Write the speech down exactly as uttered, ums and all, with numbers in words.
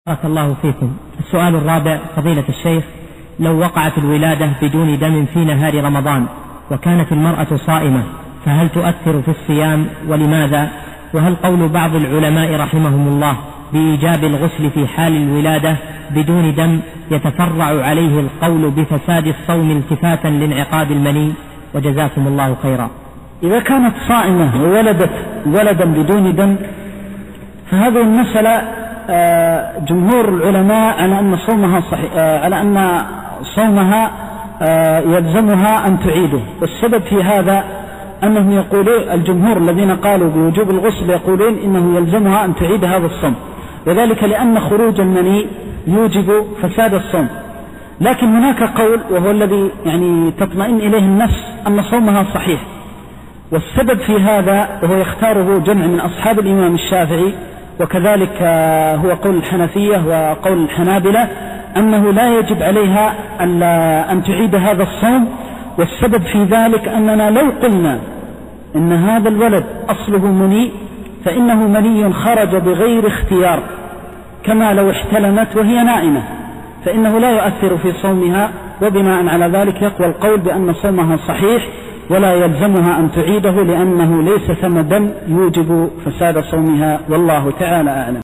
بارك الله فيكم. السؤال الرابع: فضيلة الشيخ، لو وقعت الولادة بدون دم في نهار رمضان وكانت المرأة صائمة فهل تؤثر في الصيام ولماذا؟ وهل قول بعض العلماء رحمهم الله بإيجاب الغسل في حال الولادة بدون دم يتفرع عليه القول بفساد الصوم التفاتا لانعقاد المني؟ وجزاكم الله خيرا. إذا كانت صائمة وولدت ولدا بدون دم فهذه المسألة جمهور العلماء على أن صومها صحيح، على أن صومها يلزمها أن تعيده. والسبب في هذا أنهم يقولون، الجمهور الذين قالوا بوجوب الغسل يقولون إنه يلزمها أن تعيد هذا الصوم، وذلك لأن خروج المني يوجب فساد الصوم. لكن هناك قول وهو الذي يعني تطمئن إليه النفس أن صومها صحيح، والسبب في هذا وهو يختاره جمع من أصحاب الإمام الشافعي وكذلك هو قول الحنفية وقول الحنابلة أنه لا يجب عليها أن تعيد هذا الصوم. والسبب في ذلك أننا لو قلنا إن هذا الولد أصله مني فإنه مني خرج بغير اختيار، كما لو احتلمت وهي نائمة، فإنه لا يؤثر في صومها، وبناء على ذلك يقوى القول بأن صومها صحيح ولا يلزمها أن تعيده، لأنه ليس ثم دم يوجب فساد صومها، والله تعالى أعلم.